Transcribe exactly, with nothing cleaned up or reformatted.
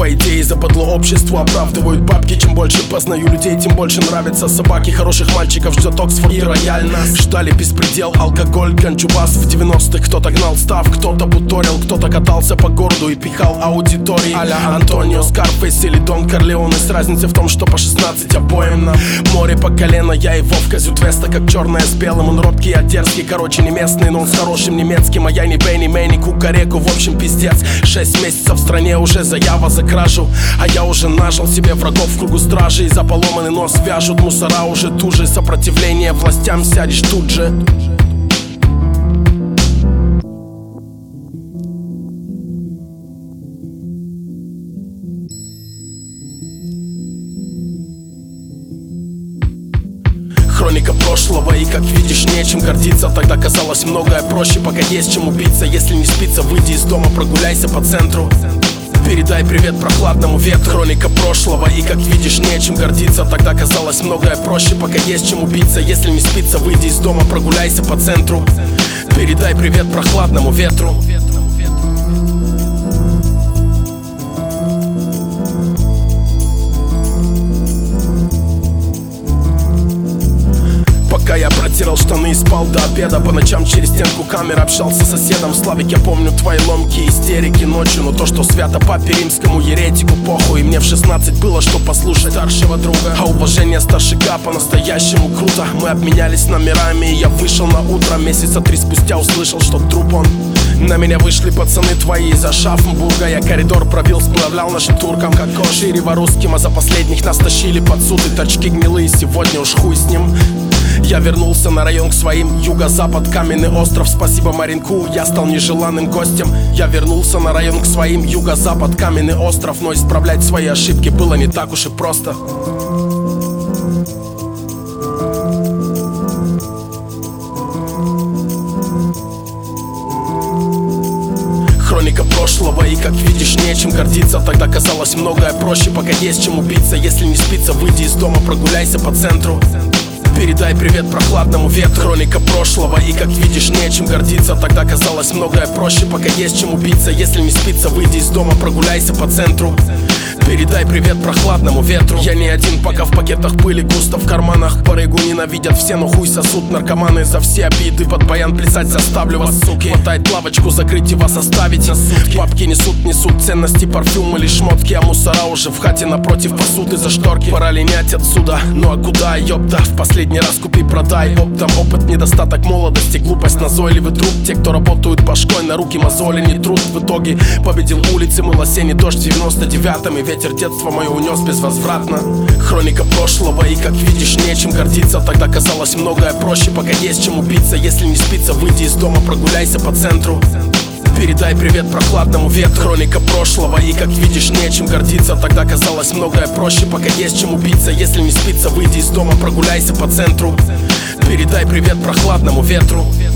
По идее западло обществу оправдывают бабки. Чем больше познаю людей, тем больше нравятся собаки. Хороших мальчиков ждет Оксфорд и рояль. Нас ждали беспредел, алкоголь, ганджубас. В девяностых кто-то гнал став, кто-то буторил, кто-то катался по городу и пихал аудитории а-ля Антонио, Скарфейс или Дон Корлеоне. С разницей в том, что по шестнадцать обоим нам море по колено. Я и Вовка Зюдвеста, как черное с белым. Он робкий, а дерзкий, короче не местный, но он с хорошим немецким. А я не Бенни, Мэнни, Кукареку, в общем пиздец. Шесть месяцев в стране уже заява за кражу, а я уже нажил себе врагов в кругу стражи. И за поломанный нос вяжут мусора уже туже. Сопротивление властям сядешь тут же. Хроника прошлого, и как видишь, нечем гордиться. Тогда казалось многое проще, пока есть чем убиться. Если не спится, выйди из дома, прогуляйся по центру. Передай привет прохладному ветру. Хроника прошлого, и как видишь, нечем гордиться. Тогда казалось многое проще, пока есть чем убиться. Если не спится, выйди из дома, прогуляйся по центру. Передай привет прохладному ветру. Пока я протирал штаны и спал до обеда, по ночам через стенку камеры общался с соседом. Славик, я помню твои ломкие истерики ночью, но то, что свято папе римскому еретику похуй. И мне в шестнадцать было что послушать старшего друга, а уважение старшика по-настоящему круто. Мы обменялись номерами, и я вышел на утро. Месяца три спустя услышал, что труп он. На меня вышли пацаны твои из Ашафенбурга. Я коридор пробил, сплавлял нашим туркам как Ширева русским, а за последних нас тащили под суд. И тачки гнилые, сегодня уж хуй с ним. Я вернулся на район к своим, юго-запад, Каменный остров, спасибо Маринку, я стал нежеланным гостем. Я вернулся на район к своим, юго-запад, Каменный остров. Но исправлять свои ошибки было не так уж и просто. Хроника прошлого, и как видишь, нечем гордиться. Тогда казалось многое проще, пока есть чем убиться. Если не спится, выйди из дома, прогуляйся по центру. Передай привет прохладному ветру. Хроника прошлого, и как видишь, нечем гордиться. Тогда казалось многое проще, пока есть чем убиться. Если не спится, выйди из дома, прогуляйся по центру. Передай привет прохладному ветру. Я не один, пока в пакетах пыли густо в карманах. Барыгу ненавидят все, но хуй сосут наркоманы. За все обиды под баян плясать заставлю вас, суки. Хватает лавочку закрыть и вас оставить на сутки. Бабки несут, несут ценности, парфюм или шмотки, а мусора уже в хате напротив посуды за шторки. Пора линять отсюда, ну а куда, ёпта? В последний раз купи-продай оптом. Опыт, недостаток молодости, глупость, назойливый труд. Те, кто работают башкой, на руки мозоли не труд. В итоге победил улицы, мыл осенний дождь в девяносто девятом. И ветер детства мое унес безвозвратно. Хроника прошлого, и как видишь, нечем гордиться. Тогда казалось многое проще, пока есть чем убиться. Если не спится, выйди из дома, прогуляйся по центру. Передай привет прохладному ветру. Хроника прошлого, и как видишь, нечем гордиться. Тогда казалось многое проще, пока есть чем убиться. Если не спится, выйди из дома, прогуляйся по центру. Передай привет прохладному ветру.